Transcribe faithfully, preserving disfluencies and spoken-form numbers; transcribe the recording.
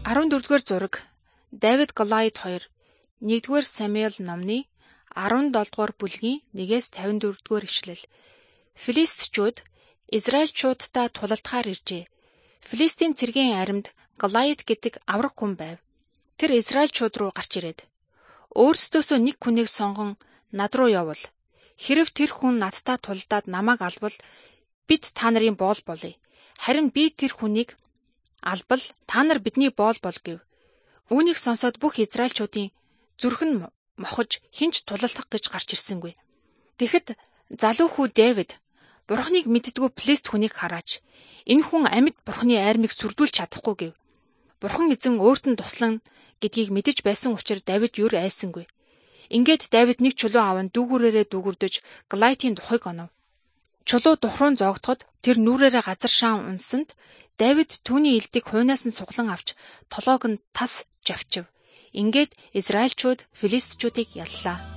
арван дөрөвдүгээр зураг Давид Голиат хоёр нэгдүгээр Самуэль номны арван долдугаар бүлгийн нэгээс тавин дөрөвдүгээр ишлэл. Филистчүүд Израильчуудтай тулалдахаар иржээ. Филистийн цэргийн аримд Голиат гэдэг авраг хүн байв. Тэр Израильчууд руу гарч ирээд өөрсдөөсөө нэг хүнийг сонгон над руу явуул. Хэрв тэр хүн надтай тулдаад намайг албал бид та нарын боол болъё. Харин би тэр хүнийг албал та нар бидний боол бол гэв. Үүнийг сонсоод бүх Израильчуудын зүрх нь мохож хинч тулалдах гэж гарч ирсэнгүй. Тэгэхэд залуу хүү Давид Бурхныг мэддэггүй Филист хүнийг хараач. Энэ хүн амьд Бурхны айрмыг сүрдүүлж чадахгүй гэв. Бурхан эзэн өөрт нь туслан гэдгийг мэдэж байсан учраас Давид юр айсангүй. Ингээд Давид нэг чулуу аван дүүгүүрээрээ дүүгүрдэж Голиатын тухайг онов. Чулуу тухрун зоогдоход тэр нүрээрээ газар шаан унсанд Давид түүний элдийг хуйнаас нь суглан авч толоог нь тас жавчив. Ингээд Израильчууд Филистчүүдийг яллаа.